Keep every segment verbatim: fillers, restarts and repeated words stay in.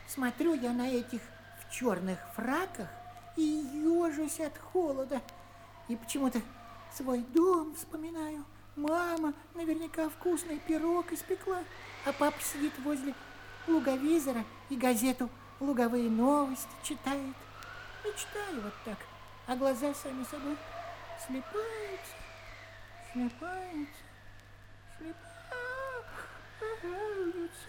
Смотрю я на этих в черных фраках и ежусь от холода. И почему-то свой дом вспоминаю. Мама наверняка вкусный пирог испекла, а папа сидит возле луговизора и газету «Луговые новости» читает. И читаю вот так, а глаза сами собой слепаются, слепаются, слепаются.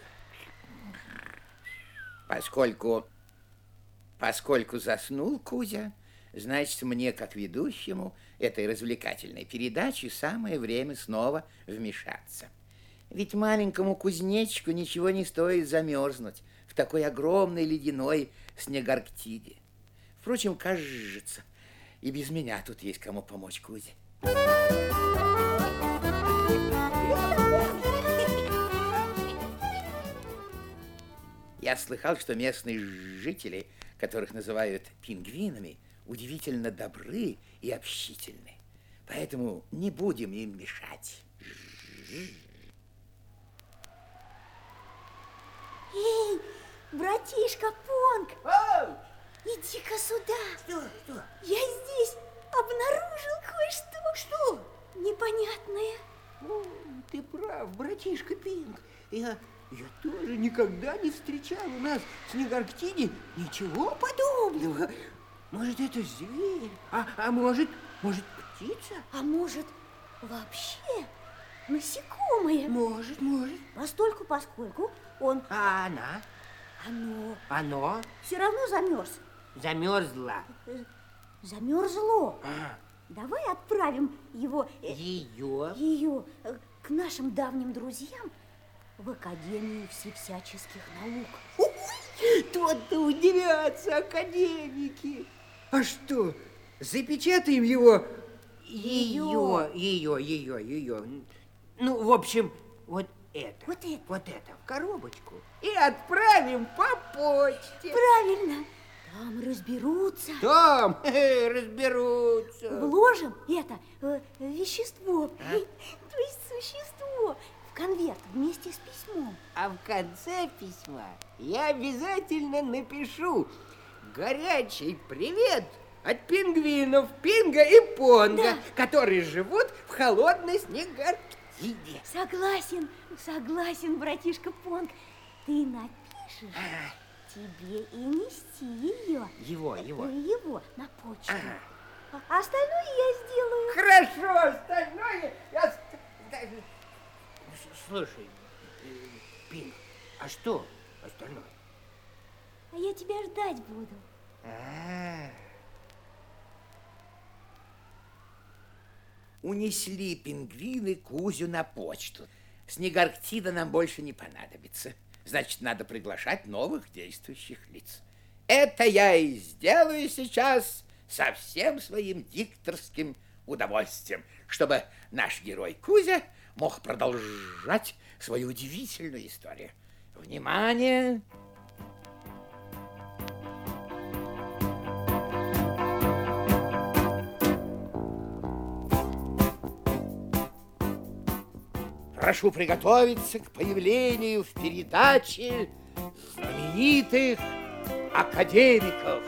Поскольку, поскольку заснул Кузя, значит, мне, как ведущему этой развлекательной передачи, самое время снова вмешаться. Ведь маленькому кузнечику ничего не стоит замерзнуть в такой огромной ледяной снегарктиде. Впрочем, кажется, и без меня тут есть кому помочь Кузе. Я слыхал, что местные жители, которых называют пингвинами, удивительно добры и общительны. Поэтому не будем им мешать. Эй, братишка Понг! Ау! Иди-ка сюда. Что, что? Я здесь обнаружил кое-что. Что? Непонятное. О, ты прав, братишка Пинг. Я, я тоже никогда не встречал у нас в Снегарктиде ничего подобного. Может, это зверь, а, а может, может, птица? А может, вообще насекомое? Может, может. Постольку, поскольку он, А она? оно Оно все равно замерз. замерзла. Э, Замерзло. А, Давай отправим его, э, ее. ее э, к нашим давним друзьям в Академию всевсяческих наук. Тут-то удивятся академики. А что, запечатаем его? Ее, ее, ее, ее. Ну, в общем, вот это. Вот это. Вот это в коробочку. И отправим по почте. Правильно. Там разберутся. Там э, разберутся. Вложим это э, вещество, то есть существо, в конверт вместе с письмом. А в конце письма я обязательно напишу горячий привет от пингвинов Пинга и Понга, Да. которые живут в холодной Снегарктиде. Согласен, согласен, братишка Понг. Ты напишешь, тебе и нести ее. Его, его. Его на почту. Ага. А остальное я сделаю. Хорошо, остальное я... с- Слушай, э, Пинг, а что остальное? А я тебя ждать буду. А, Унесли пингвины Кузю на почту. Снегарктида нам больше не понадобится. Значит, надо приглашать новых действующих лиц. Это я и сделаю сейчас со всем своим дикторским удовольствием, чтобы наш герой Кузя мог продолжать свою удивительную историю. Внимание! Прошу приготовиться к появлению в передаче знаменитых академиков.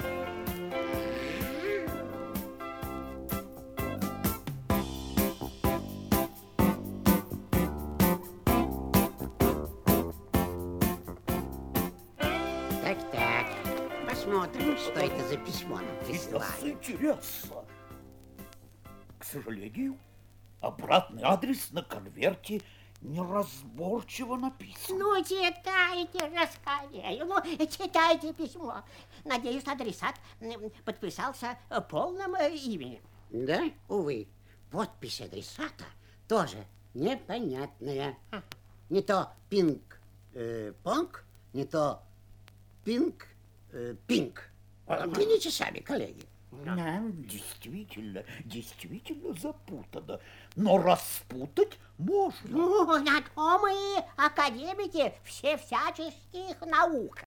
Так-так, посмотрим, что это за письмо нам прислали. Интересно. К сожалению, обратный адрес на конверте неразборчиво написан. Ну, читайте же скорее, ну, читайте письмо. Надеюсь, адресат м, подписался э, полным э, именем. Да, увы, подпись адресата тоже непонятная. Не то Пинг э, Понг, не то Пинг э, Пинг. Взгляните сами, коллеги. Да, действительно, действительно запутано. Но распутать можно. Ну, на то мы и академики всевсяческих наук.